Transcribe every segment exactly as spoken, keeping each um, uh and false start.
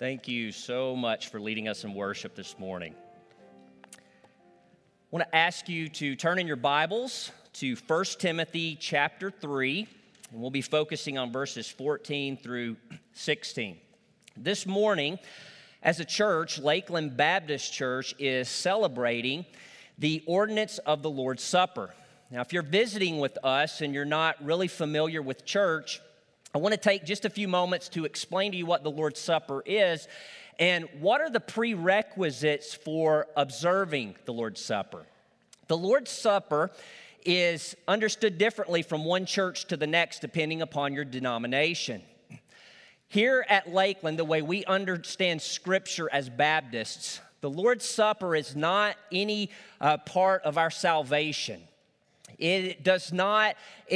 Thank you so much for leading us in worship this morning. I want to ask you to turn in your Bibles to First Timothy chapter three, and we'll be focusing on verses fourteen through sixteen. This morning, as a church, Lakeland Baptist Church is celebrating the ordinance of the Lord's Supper. Now, if you're visiting with us and you're not really familiar with church, I want to take just a few moments to explain to you what the Lord's Supper is and what are the prerequisites for observing the Lord's Supper. The Lord's Supper is understood differently from one church to the next depending upon your denomination. Here at Lakeland, the way we understand Scripture as Baptists, the Lord's Supper is not any uh, part of our salvation. It does not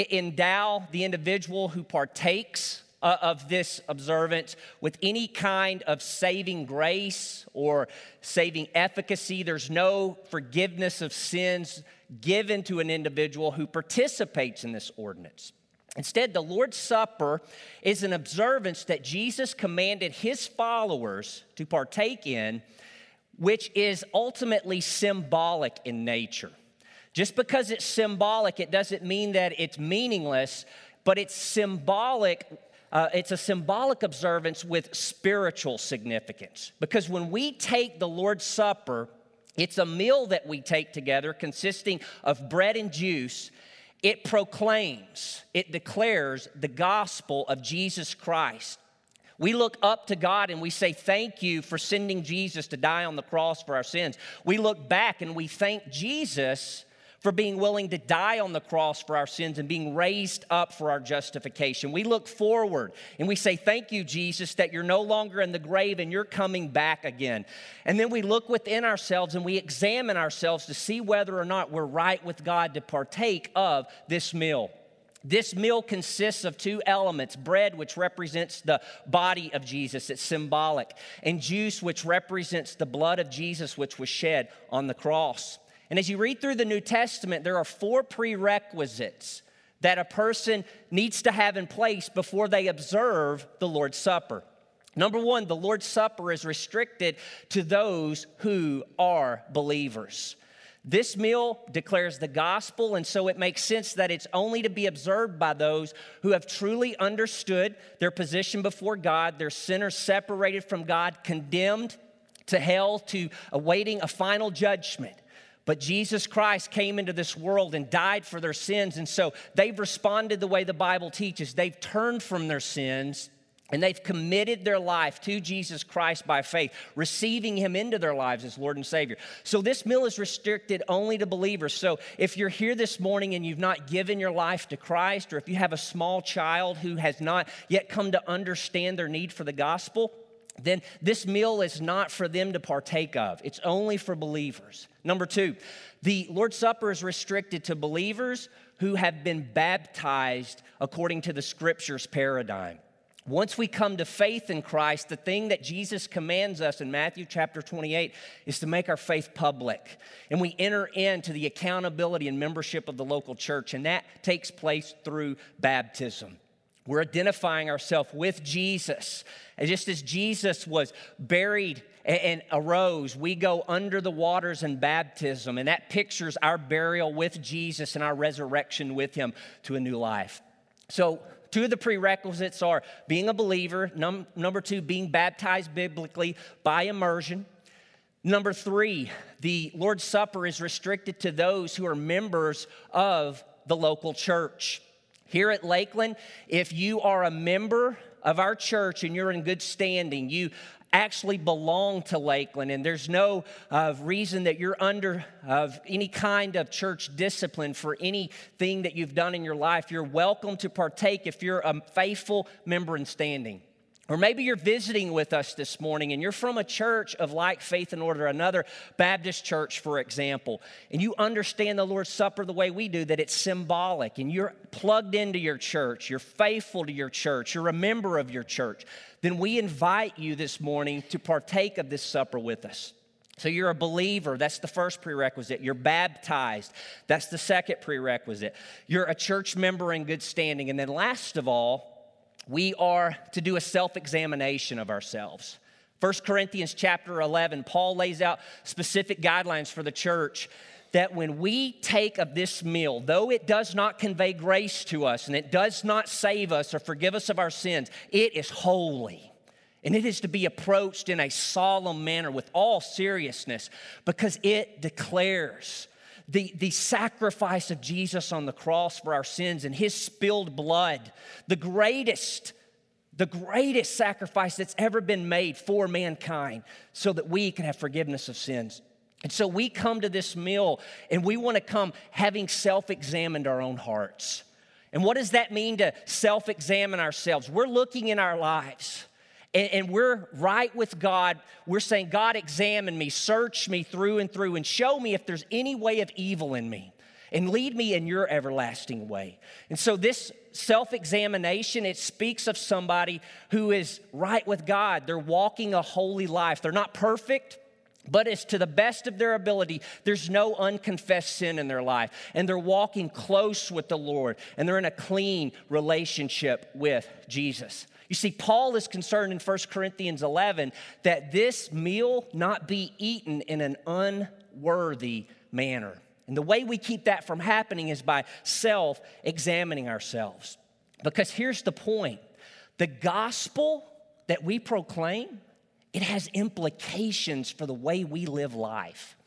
endow the individual who partakes uh, of this observance with any kind of saving grace or saving efficacy. There's no forgiveness of sins given to an individual who participates in this ordinance. Instead, the Lord's Supper is an observance that Jesus commanded his followers to partake in, which is ultimately symbolic in nature. Just because it's symbolic, it doesn't mean that it's meaningless, but it's symbolic. Uh, it's a symbolic observance with spiritual significance. Because when we take the Lord's Supper, it's a meal that we take together consisting of bread and juice. It proclaims, it declares the gospel of Jesus Christ. We look up to God and we say, thank you for sending Jesus to die on the cross for our sins. We look back and we thank Jesus for being willing to die on the cross for our sins and being raised up for our justification. We look forward and we say, thank you, Jesus, that you're no longer in the grave and you're coming back again. And then we look within ourselves and we examine ourselves to see whether or not we're right with God to partake of this meal. This meal consists of two elements, bread, which represents the body of Jesus, it's symbolic, and juice, which represents the blood of Jesus, which was shed on the cross. And as you read through the New Testament, there are four prerequisites that a person needs to have in place before they observe the Lord's Supper. Number one, the Lord's Supper is restricted to those who are believers. This meal declares the gospel, and so it makes sense that it's only to be observed by those who have truly understood their position before God, their sinners separated from God, condemned to hell, to awaiting a final judgment. But Jesus Christ came into this world and died for their sins, and so they've responded the way the Bible teaches. They've turned from their sins, and they've committed their life to Jesus Christ by faith, receiving him into their lives as Lord and Savior. So this meal is restricted only to believers. So if you're here this morning and you've not given your life to Christ, or if you have a small child who has not yet come to understand their need for the gospel, then this meal is not for them to partake of. It's only for believers. Number two, the Lord's Supper is restricted to believers who have been baptized according to the Scripture's paradigm. Once we come to faith in Christ, the thing that Jesus commands us in Matthew chapter twenty-eight is to make our faith public. And we enter into the accountability and membership of the local church, and that takes place through baptism. We're identifying ourselves with Jesus. And just as Jesus was buried and arose, we go under the waters in baptism. And that pictures our burial with Jesus and our resurrection with him to a new life. So two of the prerequisites are being a believer. Num- number two, being baptized biblically by immersion. Number three, the Lord's Supper is restricted to those who are members of the local church. Here at Lakeland, if you are a member of our church and you're in good standing, you actually belong to Lakeland, and there's no uh, reason that you're under of any kind of church discipline for anything that you've done in your life. You're welcome to partake if you're a faithful member in standing. Or maybe you're visiting with us this morning and you're from a church of like faith and order, another Baptist church, for example, and you understand the Lord's Supper the way we do, that it's symbolic, and you're plugged into your church, you're faithful to your church, you're a member of your church, then we invite you this morning to partake of this supper with us. So you're a believer, that's the first prerequisite. You're baptized, that's the second prerequisite. You're a church member in good standing. And then last of all, we are to do a self-examination of ourselves. First Corinthians chapter eleven, Paul lays out specific guidelines for the church that when we take of this meal, though it does not convey grace to us and it does not save us or forgive us of our sins, it is holy. And it is to be approached in a solemn manner with all seriousness because it declares the, the sacrifice of Jesus on the cross for our sins and his spilled blood, the greatest The greatest sacrifice that's ever been made for mankind so that we can have forgiveness of sins. And so we come to this meal and we want to come having self-examined our own hearts. And what does that mean to self-examine ourselves? We're looking in our lives and, and we're right with God. We're saying, God, examine me, search me through and through and show me if there's any way of evil in me. And lead me in your everlasting way. And so this self-examination, it speaks of somebody who is right with God. They're walking a holy life. They're not perfect, but it's to the best of their ability. There's no unconfessed sin in their life. And they're walking close with the Lord. And they're in a clean relationship with Jesus. You see, Paul is concerned in First Corinthians eleven that this meal not be eaten in an unworthy manner. And the way we keep that from happening is by self-examining ourselves. Because here's the point. The gospel that we proclaim, it has implications for the way we live life.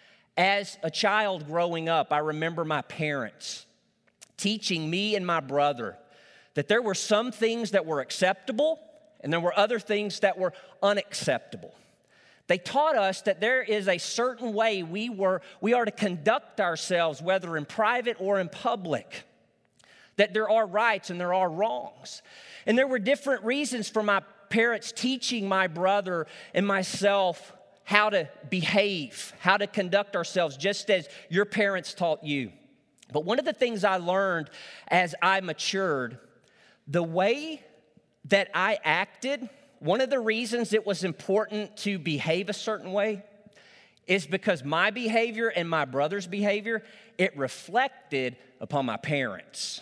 As a child growing up, I remember my parents teaching me and my brother that there were some things that were acceptable and there were other things that were unacceptable. They taught us that there is a certain way we were we are to conduct ourselves, whether in private or in public. That there are rights and there are wrongs. And there were different reasons for my parents teaching my brother and myself how to behave, how to conduct ourselves, just as your parents taught you. But one of the things I learned as I matured, the way that I acted, one of the reasons it was important to behave a certain way is because my behavior and my brother's behavior, it reflected upon my parents.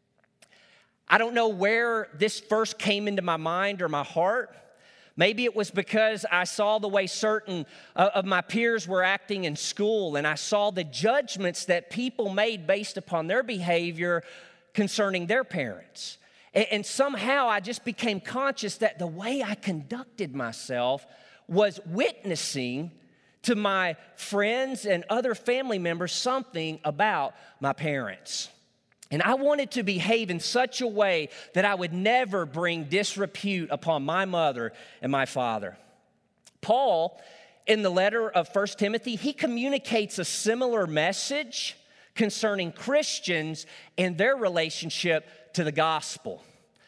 I don't know where this first came into my mind or my heart. Maybe it was because I saw the way certain of my peers were acting in school, and I saw the judgments that people made based upon their behavior concerning their parents. And somehow I just became conscious that the way I conducted myself was witnessing to my friends and other family members something about my parents. And I wanted to behave in such a way that I would never bring disrepute upon my mother and my father. Paul, in the letter of First Timothy, he communicates a similar message concerning Christians and their relationship to the gospel.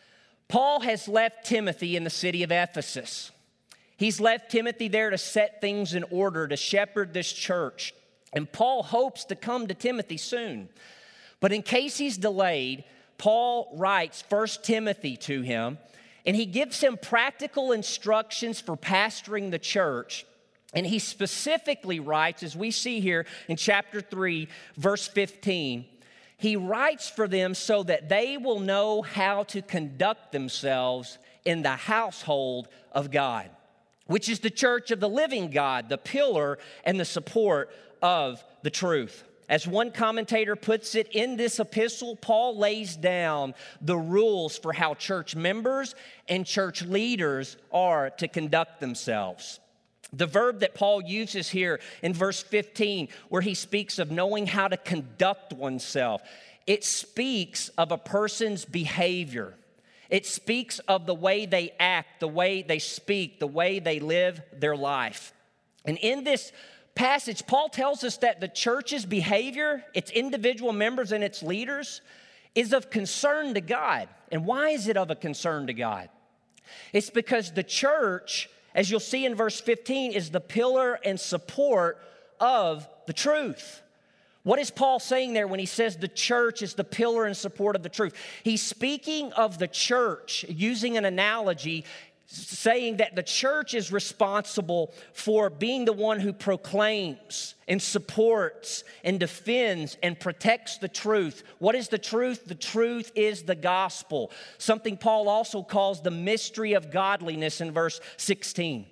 Paul has left Timothy in the city of Ephesus. He's left Timothy there to set things in order, to shepherd this church. And Paul hopes to come to Timothy soon. But in case he's delayed, Paul writes First Timothy to him, and he gives him practical instructions for pastoring the church. And he specifically writes, as we see here in chapter three, verse fifteen, he writes for them so that they will know how to conduct themselves in the household of God, which is the church of the living God, the pillar and the support of the truth. As one commentator puts it, in this epistle, Paul lays down the rules for how church members and church leaders are to conduct themselves. The verb that Paul uses here in verse fifteen, where he speaks of knowing how to conduct oneself, it speaks of a person's behavior. It speaks of the way they act, the way they speak, the way they live their life. And in this passage, Paul tells us that the church's behavior, its individual members and its leaders, is of concern to God. And why is it of a concern to God? It's because the church, as you'll see in verse fifteen, is the pillar and support of the truth. What is Paul saying there when he says the church is the pillar and support of the truth? He's speaking of the church, using an analogy, saying that the church is responsible for being the one who proclaims and supports and defends and protects the truth. What is the truth? The truth is the gospel, something Paul also calls the mystery of godliness in verse sixteen.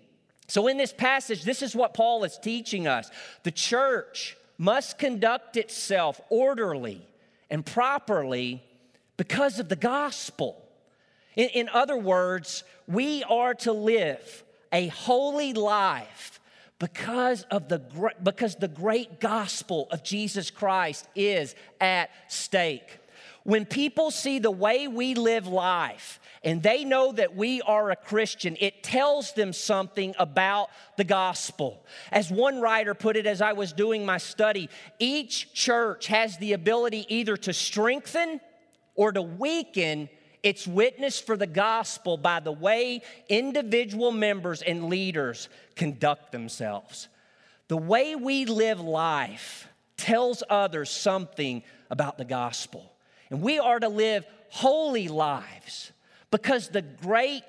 So in this passage, this is what Paul is teaching us. The church must conduct itself orderly and properly because of the gospel. In, in other words, we are to live a holy life because of the because the great gospel of Jesus Christ is at stake. When people see the way we live life and they know that we are a Christian, it tells them something about the gospel. As one writer put it as I was doing my study, each church has the ability either to strengthen or to weaken its witness for the gospel by the way individual members and leaders conduct themselves. The way we live life tells others something about the gospel. And we are to live holy lives because the great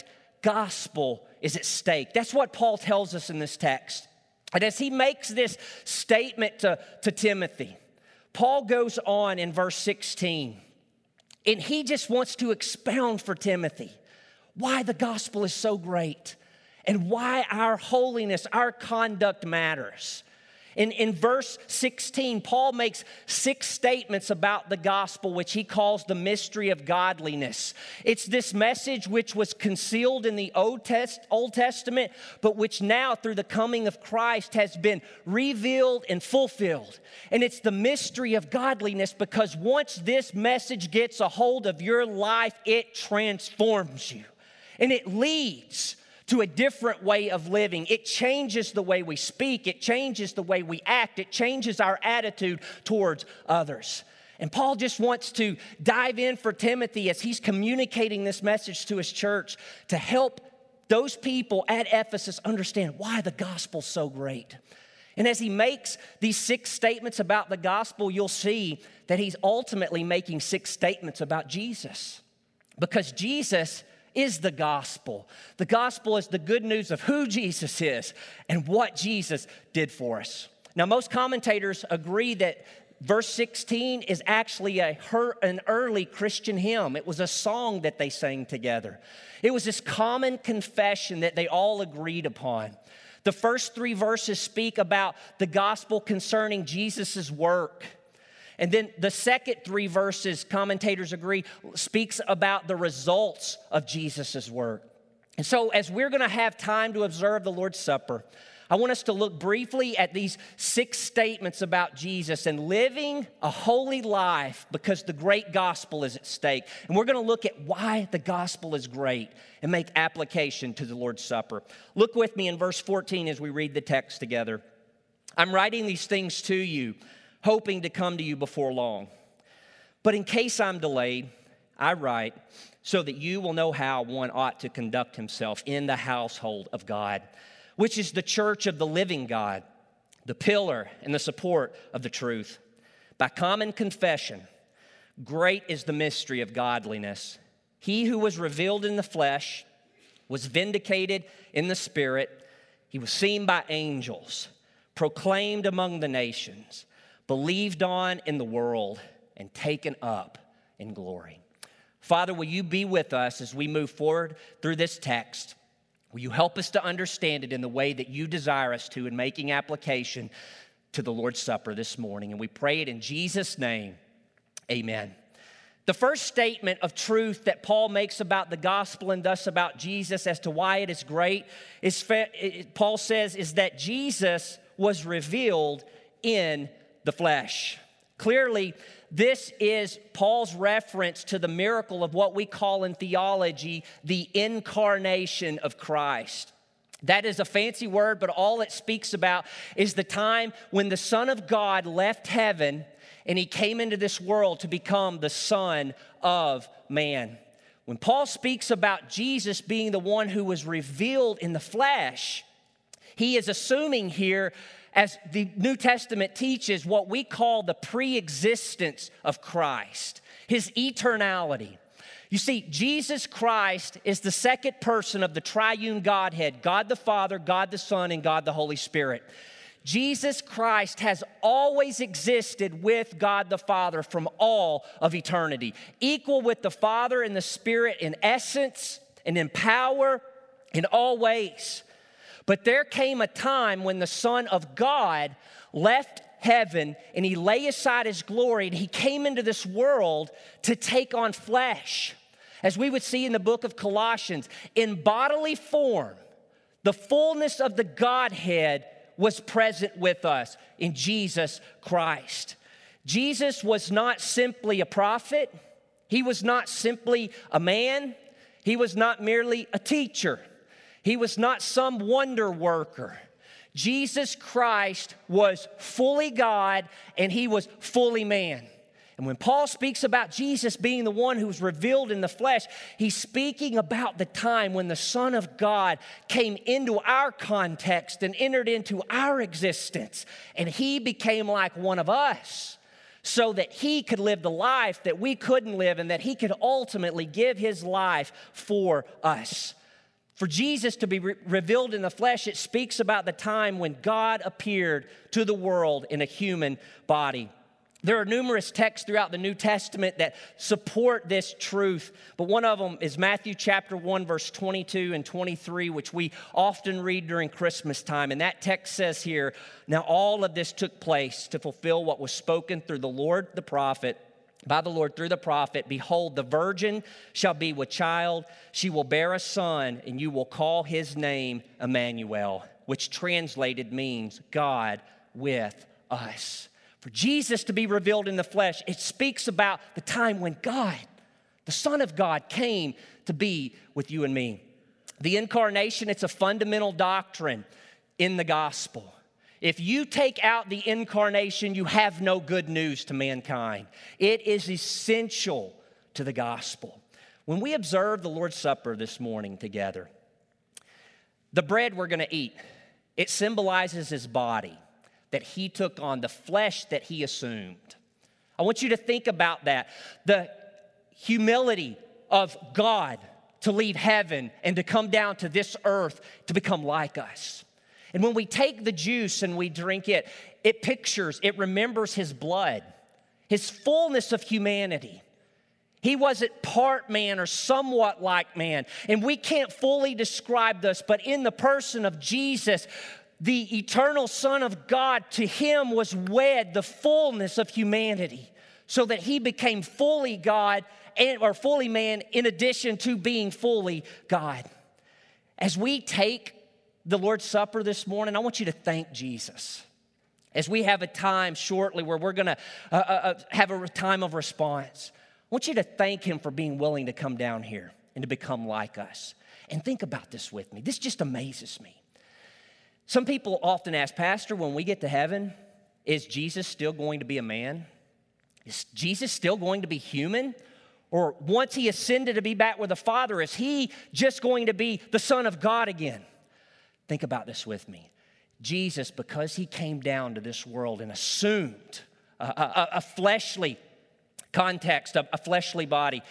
gospel is at stake. That's what Paul tells us in this text. And as he makes this statement to, to Timothy, Paul goes on in verse sixteen. And he just wants to expound for Timothy why the gospel is so great and why our holiness, our conduct matters. In, in verse sixteen, Paul makes six statements about the gospel, which he calls the mystery of godliness. It's this message which was concealed in the Old, Test, Old Testament, but which now, through the coming of Christ, has been revealed and fulfilled. And it's the mystery of godliness because once this message gets a hold of your life, it transforms you. And it leads to a different way of living. It changes the way we speak. It changes the way we act. It changes our attitude towards others. And Paul just wants to dive in for Timothy as he's communicating this message to his church to help those people at Ephesus understand why the gospel's so great. And as he makes these six statements about the gospel, you'll see that he's ultimately making six statements about Jesus. Because Jesus is the gospel. The gospel is the good news of who Jesus is and what Jesus did for us. Now, most commentators agree that verse sixteen is actually a her, an early Christian hymn. It was a song that they sang together. It was this common confession that they all agreed upon. The first three verses speak about the gospel concerning Jesus' work. And then the second three verses, commentators agree, speaks about the results of Jesus' work. And so as we're going to have time to observe the Lord's Supper, I want us to look briefly at these six statements about Jesus and living a holy life because the great gospel is at stake. And we're going to look at why the gospel is great and make application to the Lord's Supper. Look with me in verse fourteen as we read the text together. I'm writing these things to you, hoping to come to you before long. But in case I'm delayed, I write so that you will know how one ought to conduct himself in the household of God, which is the church of the living God, the pillar and the support of the truth. By common confession, great is the mystery of godliness. He who was revealed in the flesh was vindicated in the spirit. He was seen by angels, proclaimed among the nations, believed on in the world, and taken up in glory. Father, will you be with us as we move forward through this text? Will you help us to understand it in the way that you desire us to in making application to the Lord's Supper this morning? And we pray it in Jesus' name, amen. The first statement of truth that Paul makes about the gospel and thus about Jesus as to why it is great, is Paul says, is that Jesus was revealed in the flesh. Clearly, this is Paul's reference to the miracle of what we call in theology the incarnation of Christ. That is a fancy word, but all it speaks about is the time when the Son of God left heaven and he came into this world to become the Son of Man. When Paul speaks about Jesus being the one who was revealed in the flesh, he is assuming here, as the New Testament teaches, what we call the pre-existence of Christ, his eternality. You see, Jesus Christ is the second person of the triune Godhead, God the Father, God the Son, and God the Holy Spirit. Jesus Christ has always existed with God the Father from all of eternity, equal with the Father and the Spirit in essence and in power in all ways. But there came a time when the Son of God left heaven and he lay aside his glory and he came into this world to take on flesh. As we would see in the book of Colossians, in bodily form, the fullness of the Godhead was present with us in Jesus Christ. Jesus was not simply a prophet. He was not simply a man. He was not merely a teacher. He was not some wonder worker. Jesus Christ was fully God and he was fully man. And when Paul speaks about Jesus being the one who was revealed in the flesh, he's speaking about the time when the Son of God came into our context and entered into our existence. And he became like one of us so that he could live the life that we couldn't live and that he could ultimately give his life for us. For Jesus to be re- revealed in the flesh, it speaks about the time when God appeared to the world in a human body. There are numerous texts throughout the New Testament that support this truth, but one of them is Matthew chapter one, verse twenty-two and twenty-three, which we often read during Christmas time. And that text says here, "Now all of this took place to fulfill what was spoken through the Lord the prophet, by the Lord through the prophet. Behold, the virgin shall be with child. She will bear a son, and you will call his name Emmanuel," which translated means God with us. For Jesus to be revealed in the flesh, it speaks about the time when God, the Son of God, came to be with you and me. The incarnation, it's a fundamental doctrine in the gospel. If you take out the incarnation, you have no good news to mankind. It is essential to the gospel. When we observe the Lord's Supper this morning together, the bread we're going to eat, it symbolizes his body that he took on, the flesh that he assumed. I want you to think about that. The humility of God to leave heaven and to come down to this earth to become like us. And when we take the juice and we drink it, it pictures, it remembers his blood, his fullness of humanity. He wasn't part man or somewhat like man. And we can't fully describe this, but in the person of Jesus, the eternal Son of God, to him was wed the fullness of humanity so that he became fully God and, or fully man in addition to being fully God. As we take the Lord's Supper this morning, I want you to thank Jesus. As we have a time shortly where we're going to uh, uh, have a time of response, I want you to thank him for being willing to come down here and to become like us. And think about this with me. This just amazes me. Some people often ask, Pastor, when we get to heaven, is Jesus still going to be a man? Is Jesus still going to be human? Or once he ascended to be back with the Father, is he just going to be the Son of God again? Think about this with me. Jesus, because he came down to this world and assumed a, a, a fleshly context, a, a fleshly body,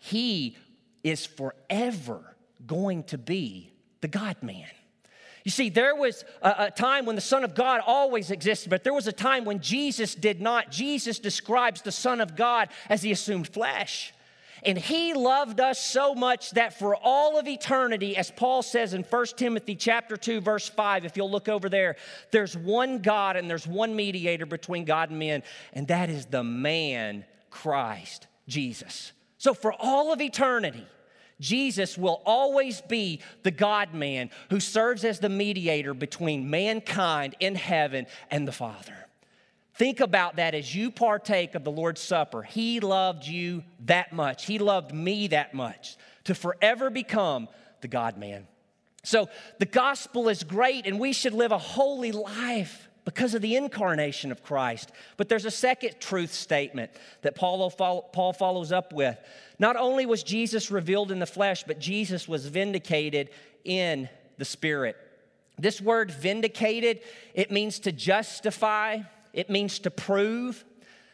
he is forever going to be the God-man. You see, there was a, a time when the Son of God always existed, but there was a time when Jesus did not. Jesus describes the Son of God as he assumed flesh. And he loved us so much that for all of eternity, as Paul says in First Timothy chapter two, verse five, if you'll look over there, there's one God and there's one mediator between God and men, and that is the man Christ Jesus. So for all of eternity, Jesus will always be the God-man who serves as the mediator between mankind in heaven and the Father. Think about that as you partake of the Lord's Supper. He loved you that much. He loved me that much to forever become the God-man. So the gospel is great, and we should live a holy life because of the incarnation of Christ. But there's a second truth statement that Paul follows up with. Not only was Jesus revealed in the flesh, but Jesus was vindicated in the Spirit. This word vindicated, it means to justify. It means to prove.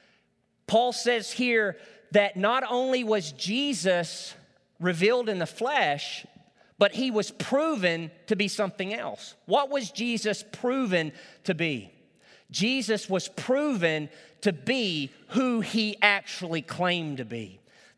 Paul says here that not only was Jesus revealed in the flesh, but he was proven to be something else. What was Jesus proven to be? Jesus was proven to be who he actually claimed to be.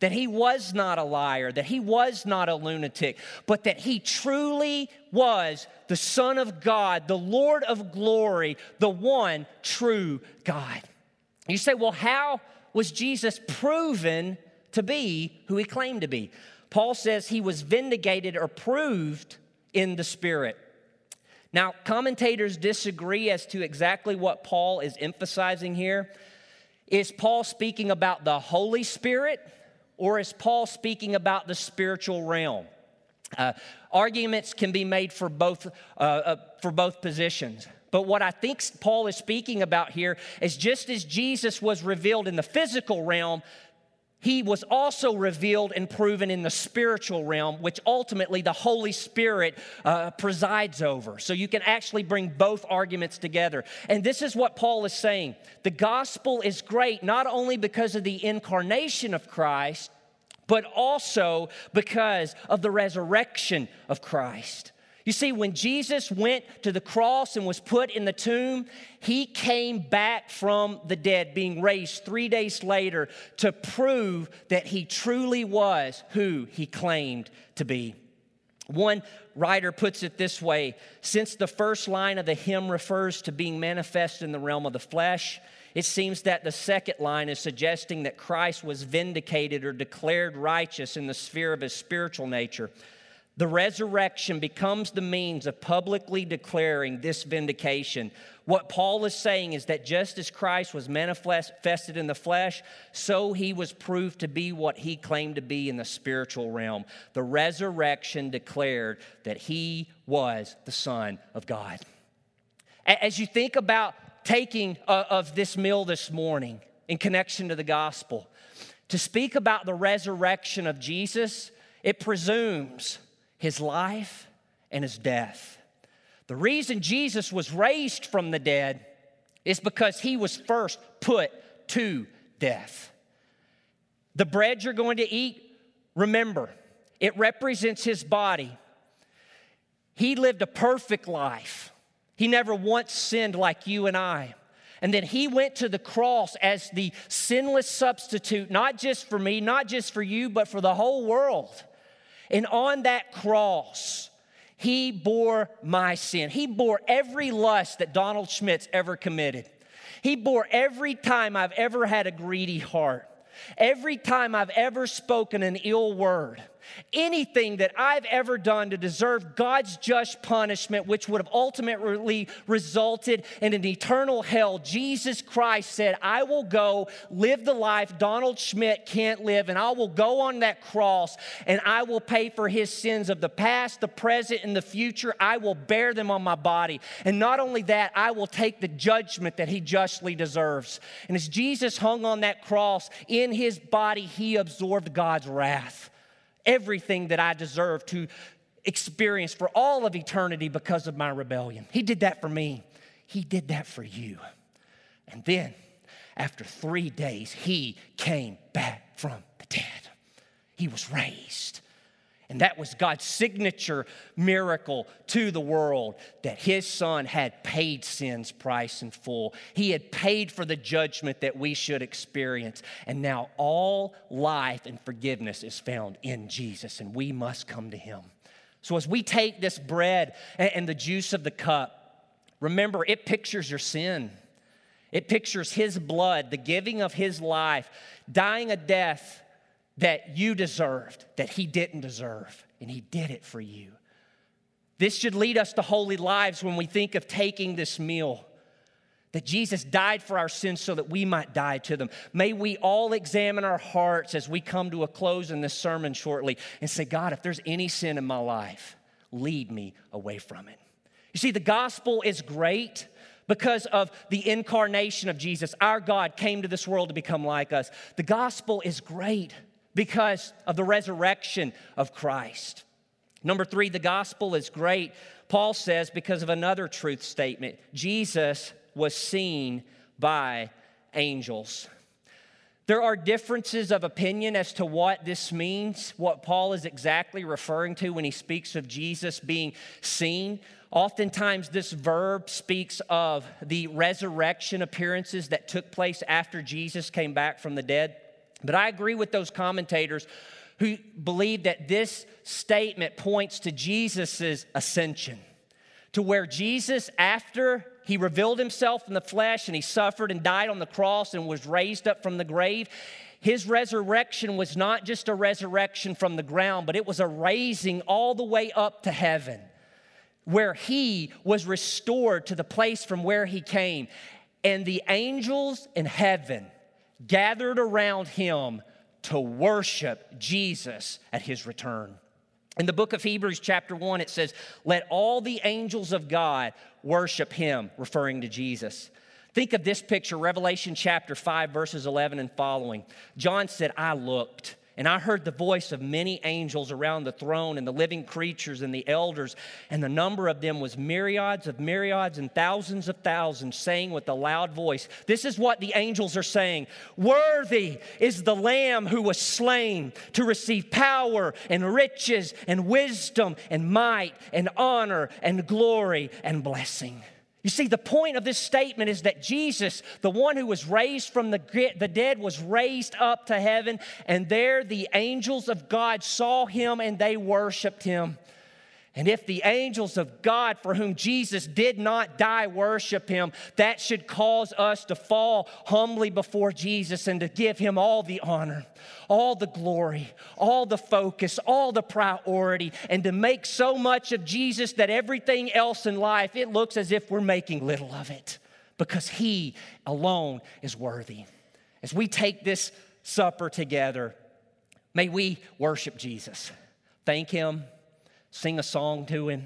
that he was not a liar, that he was not a lunatic, but that he truly was the Son of God, the Lord of glory, the one true God. You say, well, how was Jesus proven to be who he claimed to be? Paul says he was vindicated or proved in the Spirit. Now, commentators disagree as to exactly what Paul is emphasizing here. Is Paul speaking about the Holy Spirit, or is Paul speaking about the spiritual realm? Uh, arguments can be made for both, uh, uh, for both positions. But what I think Paul is speaking about here is just as Jesus was revealed in the physical realm, he was also revealed and proven in the spiritual realm, which ultimately the Holy Spirit uh, presides over. So you can actually bring both arguments together. And this is what Paul is saying. The gospel is great not only because of the incarnation of Christ, but also because of the resurrection of Christ. You see, when Jesus went to the cross and was put in the tomb, he came back from the dead, being raised three days later to prove that he truly was who he claimed to be. One writer puts it this way: since the first line of the hymn refers to being manifest in the realm of the flesh, it seems that the second line is suggesting that Christ was vindicated or declared righteous in the sphere of his spiritual nature. The resurrection becomes the means of publicly declaring this vindication. What Paul is saying is that just as Christ was manifested in the flesh, so he was proved to be what he claimed to be in the spiritual realm. The resurrection declared that he was the Son of God. As you think about taking of this meal this morning in connection to the gospel, to speak about the resurrection of Jesus, it presumes his life and his death. The reason Jesus was raised from the dead is because he was first put to death. The bread you're going to eat, remember, it represents his body. He lived a perfect life. He never once sinned like you and I. And then he went to the cross as the sinless substitute, not just for me, not just for you, but for the whole world. And on that cross, he bore my sin. He bore every lust that Donald Schmitt's ever committed. He bore every time I've ever had a greedy heart. Every time I've ever spoken an ill word. Anything that I've ever done to deserve God's just punishment, which would have ultimately resulted in an eternal hell, Jesus Christ said, I will go live the life Donald Schmitt can't live, and I will go on that cross, and I will pay for his sins of the past, the present, and the future. I will bear them on my body. And not only that, I will take the judgment that he justly deserves. And as Jesus hung on that cross, in his body, he absorbed God's wrath. Everything that I deserve to experience for all of eternity because of my rebellion. He did that for me. He did that for you. And then, after three days, he came back from the dead. He was raised. And that was God's signature miracle to the world, that his Son had paid sin's price in full. He had paid for the judgment that we should experience. And now all life and forgiveness is found in Jesus, and we must come to him. So as we take this bread and the juice of the cup, remember, it pictures your sin. It pictures his blood, the giving of his life, dying a death that you deserved, that he didn't deserve, and he did it for you. This should lead us to holy lives when we think of taking this meal, that Jesus died for our sins so that we might die to them. May we all examine our hearts as we come to a close in this sermon shortly and say, God, if there's any sin in my life, lead me away from it. You see, the gospel is great because of the incarnation of Jesus. Our God came to this world to become like us. The gospel is great because of the resurrection of Christ. Number three, the gospel is great, Paul says, because of another truth statement. Jesus was seen by angels. There are differences of opinion as to what this means, what Paul is exactly referring to when he speaks of Jesus being seen. Oftentimes, this verb speaks of the resurrection appearances that took place after Jesus came back from the dead. But I agree with those commentators who believe that this statement points to Jesus' ascension, to where Jesus, after he revealed himself in the flesh and he suffered and died on the cross and was raised up from the grave, his resurrection was not just a resurrection from the ground, but it was a raising all the way up to heaven, where he was restored to the place from where he came. And the angels in heaven gathered around him to worship Jesus at his return. In the book of Hebrews chapter one, it says, "Let all the angels of God worship him," referring to Jesus. Think of this picture, Revelation chapter five, verses eleven and following. John said, "I looked, and I heard the voice of many angels around the throne and the living creatures and the elders, and the number of them was myriads of myriads and thousands of thousands, saying with a loud voice," this is what the angels are saying, "Worthy is the Lamb who was slain to receive power and riches and wisdom and might and honor and glory and blessing." You see, the point of this statement is that Jesus, the one who was raised from the, the dead, was raised up to heaven, and there the angels of God saw him and they worshiped him. And if the angels of God, for whom Jesus did not die, worship him, that should cause us to fall humbly before Jesus and to give him all the honor, all the glory, all the focus, all the priority, and to make so much of Jesus that everything else in life, it looks as if we're making little of it, because he alone is worthy. As we take this supper together, may we worship Jesus, thank him, sing a song to him.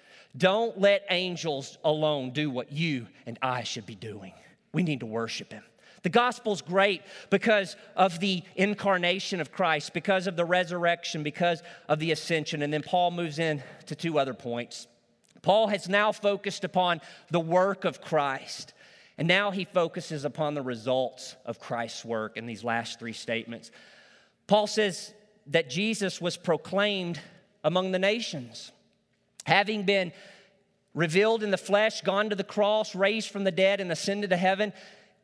Don't let angels alone do what you and I should be doing. We need to worship him. The gospel's great because of the incarnation of Christ, because of the resurrection, because of the ascension. And then Paul moves in to two other points. Paul has now focused upon the work of Christ. And now he focuses upon the results of Christ's work in these last three statements. Paul says that Jesus was proclaimed among the nations, having been revealed in the flesh, gone to the cross, raised from the dead, and ascended to heaven.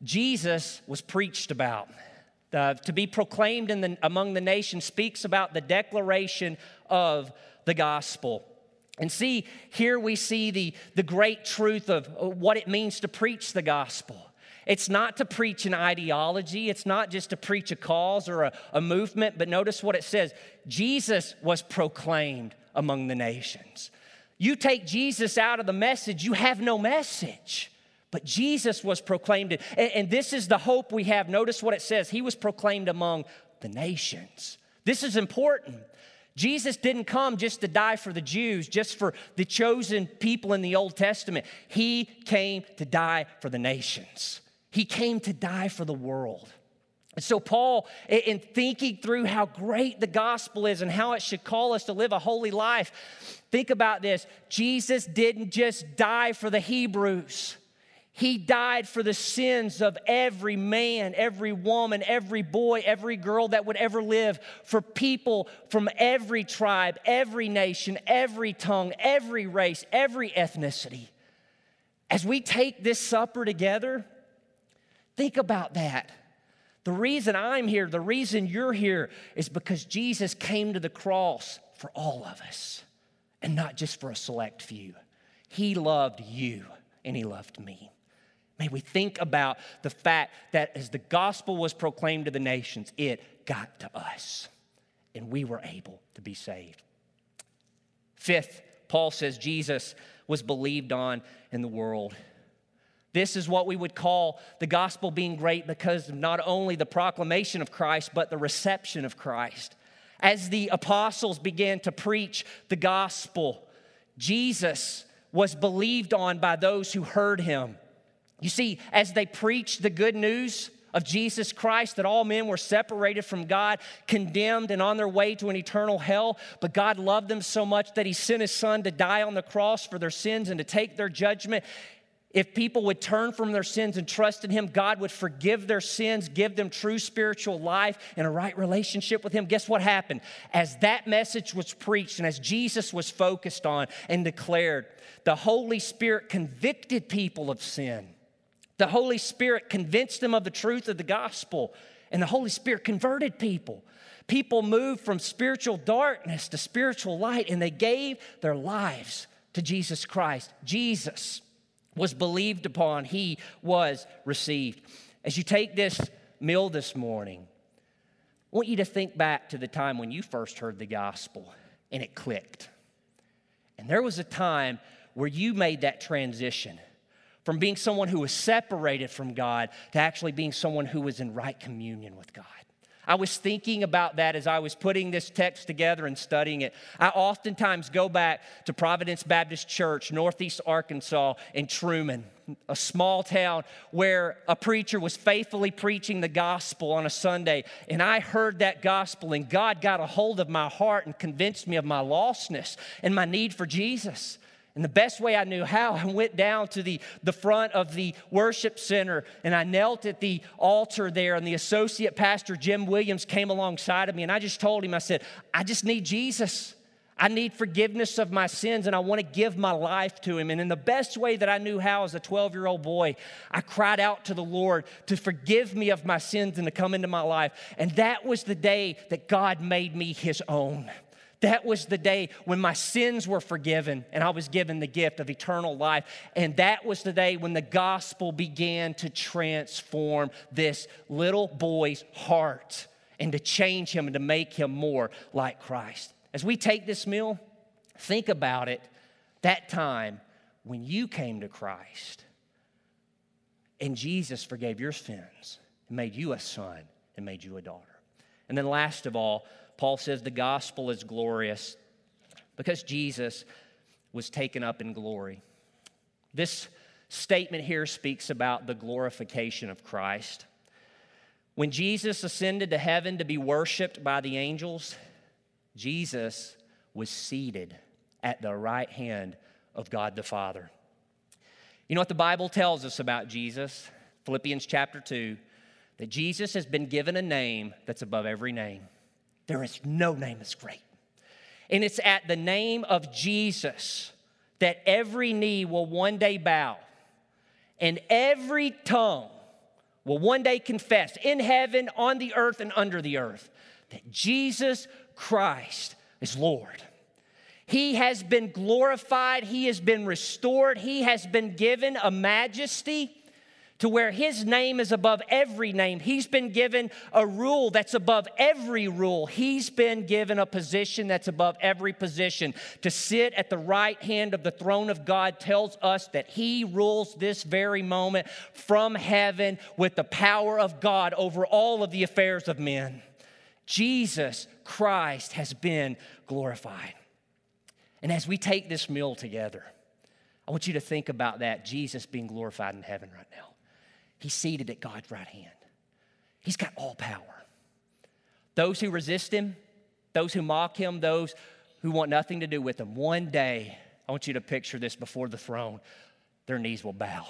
Jesus was preached about. Uh, to be proclaimed in the, among the nations speaks about the declaration of the gospel. And see, here we see the, the great truth of what it means to preach the gospel. It's not to preach an ideology. It's not just to preach a cause or a, a movement. But notice what it says. Jesus was proclaimed among the nations. You take Jesus out of the message, you have no message. But Jesus was proclaimed. And, and this is the hope we have. Notice what it says. He was proclaimed among the nations. This is important. Jesus didn't come just to die for the Jews, just for the chosen people in the Old Testament. He came to die for the nations. He came to die for the world. And so Paul, in thinking through how great the gospel is and how it should call us to live a holy life, think about this. Jesus didn't just die for the Hebrews. He died for the sins of every man, every woman, every boy, every girl that would ever live, for people from every tribe, every nation, every tongue, every race, every ethnicity. As we take this supper together, think about that. The reason I'm here, the reason you're here is because Jesus came to the cross for all of us and not just for a select few. He loved you and he loved me. May we think about the fact that as the gospel was proclaimed to the nations, it got to us and we were able to be saved. Fifth, Paul says Jesus was believed on in the world. This is what we would call the gospel being great because of not only the proclamation of Christ, but the reception of Christ. As the apostles began to preach the gospel, Jesus was believed on by those who heard him. You see, as they preached the good news of Jesus Christ, that all men were separated from God, condemned, and on their way to an eternal hell, but God loved them so much that he sent his son to die on the cross for their sins and to take their judgment. If people would turn from their sins and trust in him, God would forgive their sins, give them true spiritual life and a right relationship with him. Guess what happened? As that message was preached and as Jesus was focused on and declared, the Holy Spirit convicted people of sin. The Holy Spirit convinced them of the truth of the gospel. And the Holy Spirit converted people. People moved from spiritual darkness to spiritual light, and they gave their lives to Jesus Christ. Jesus was believed upon. He was received. As you take this meal this morning, I want you to think back to the time when you first heard the gospel and it clicked. And there was a time where you made that transition from being someone who was separated from God to actually being someone who was in right communion with God. I was thinking about that as I was putting this text together and studying it. I oftentimes go back to Providence Baptist Church, Northeast Arkansas, in Truman, a small town where a preacher was faithfully preaching the gospel on a Sunday. And I heard that gospel, and God got a hold of my heart and convinced me of my lostness and my need for Jesus. And the best way I knew how, I went down to the, the front of the worship center and I knelt at the altar there, and the associate pastor, Jim Williams, came alongside of me, and I just told him, I said, I just need Jesus. I need forgiveness of my sins, and I want to give my life to him. And in the best way that I knew how as a twelve-year-old boy, I cried out to the Lord to forgive me of my sins and to come into my life. And that was the day that God made me his own. That was the day when my sins were forgiven and I was given the gift of eternal life. And that was the day when the gospel began to transform this little boy's heart and to change him and to make him more like Christ. As we take this meal, think about it, that time when you came to Christ and Jesus forgave your sins and made you a son and made you a daughter. And then last of all, Paul says the gospel is glorious because Jesus was taken up in glory. This statement here speaks about the glorification of Christ. When Jesus ascended to heaven to be worshiped by the angels, Jesus was seated at the right hand of God the Father. You know what the Bible tells us about Jesus? Philippians chapter two, that Jesus has been given a name that's above every name. There is no name as great. And it's at the name of Jesus that every knee will one day bow and every tongue will one day confess in heaven, on the earth, and under the earth that Jesus Christ is Lord. He has been glorified. He has been restored. He has been given a majesty to where his name is above every name. He's been given a rule that's above every rule. He's been given a position that's above every position. To sit at the right hand of the throne of God tells us that he rules this very moment from heaven with the power of God over all of the affairs of men. Jesus Christ has been glorified. And as we take this meal together, I want you to think about that, Jesus being glorified in heaven right now. He's seated at God's right hand. He's got all power. Those who resist him, those who mock him, those who want nothing to do with him, one day, I want you to picture this before the throne, their knees will bow.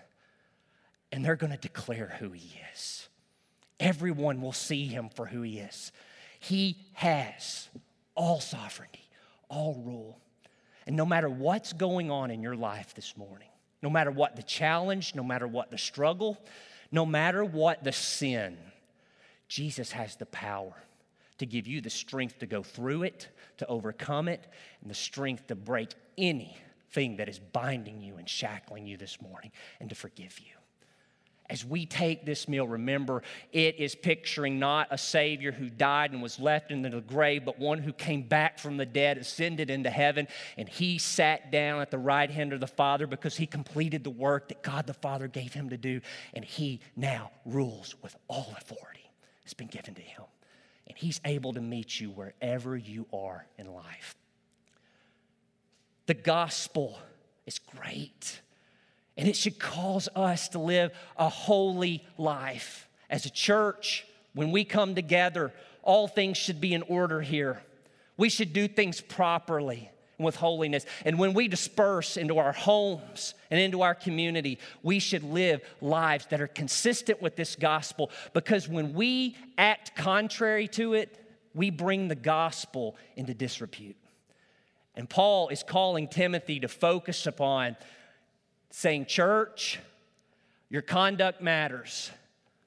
And they're going to declare who he is. Everyone will see him for who he is. He has all sovereignty, all rule. And no matter what's going on in your life this morning, no matter what the challenge, no matter what the struggle, no matter what the sin, Jesus has the power to give you the strength to go through it, to overcome it, and the strength to break anything that is binding you and shackling you this morning and to forgive you. As we take this meal, remember, it is picturing not a Savior who died and was left in the grave, but one who came back from the dead, ascended into heaven, and he sat down at the right hand of the Father because he completed the work that God the Father gave him to do, and he now rules with all authority. It's been given to him, and he's able to meet you wherever you are in life. The gospel is great. And it should cause us to live a holy life. As a church, when we come together, all things should be in order here. We should do things properly and with holiness. And when we disperse into our homes and into our community, we should live lives that are consistent with this gospel. Because when we act contrary to it, we bring the gospel into disrepute. And Paul is calling Timothy to focus upon saying, church, your conduct matters,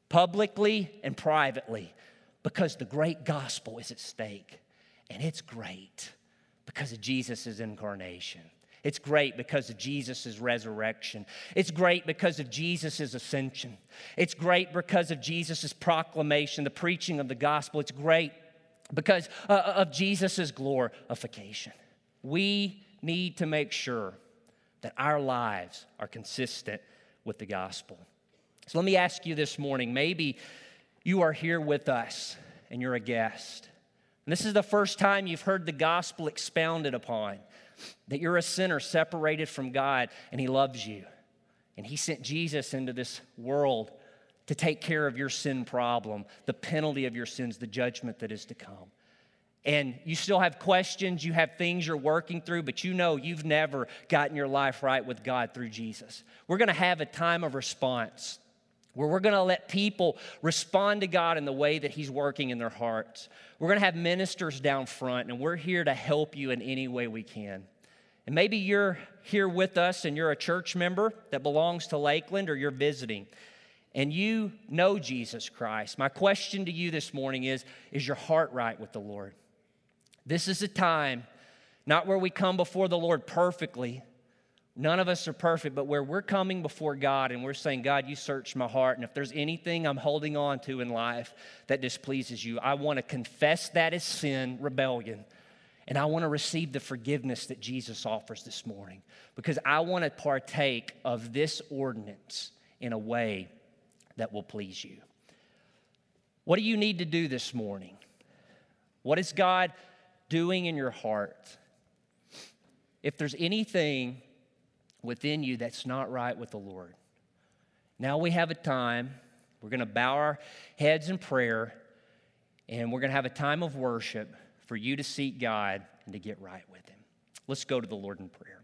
publicly and privately, because the great gospel is at stake. And it's great because of Jesus' incarnation. It's great because of Jesus' resurrection. It's great because of Jesus' ascension. It's great because of Jesus' proclamation, the preaching of the gospel. It's great because uh, of Jesus' glorification. We need to make sure that our lives are consistent with the gospel. So let me ask you this morning, maybe you are here with us and you're a guest. And this is the first time you've heard the gospel expounded upon, that you're a sinner separated from God and He loves you. And He sent Jesus into this world to take care of your sin problem, the penalty of your sins, the judgment that is to come. And you still have questions, you have things you're working through, but you know you've never gotten your life right with God through Jesus. We're going to have a time of response where we're going to let people respond to God in the way that He's working in their hearts. We're going to have ministers down front, and we're here to help you in any way we can. And maybe you're here with us and you're a church member that belongs to Lakeland, or you're visiting, and you know Jesus Christ. My question to you this morning is, is your heart right with the Lord? This is a time, not where we come before the Lord perfectly. None of us are perfect, but where we're coming before God and we're saying, God, you search my heart, and if there's anything I'm holding on to in life that displeases you, I want to confess that as sin, rebellion, and I want to receive the forgiveness that Jesus offers this morning, because I want to partake of this ordinance in a way that will please you. What do you need to do this morning? What is God doing in your heart? If there's anything within you that's not right with the Lord, now we have a time. We're going to bow our heads in prayer, and we're going to have a time of worship for you to seek God and to get right with Him. Let's go to the Lord in prayer.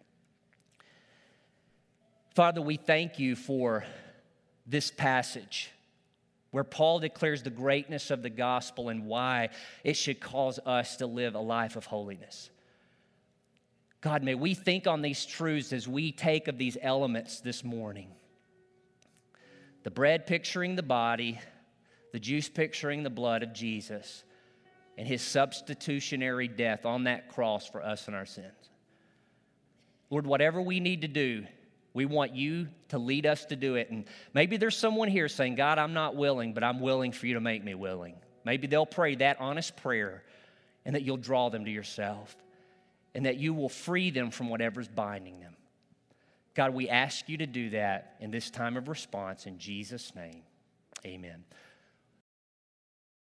Father, we thank you for this passage where Paul declares the greatness of the gospel and why it should cause us to live a life of holiness. God, may we think on these truths as we take of these elements this morning. The bread picturing the body, the juice picturing the blood of Jesus, and His substitutionary death on that cross for us and our sins. Lord, whatever we need to do, we want you to lead us to do it. And maybe there's someone here saying, God, I'm not willing, but I'm willing for you to make me willing. Maybe they'll pray that honest prayer, and that you'll draw them to yourself, and that you will free them from whatever's binding them. God, we ask you to do that in this time of response. In Jesus' name, amen.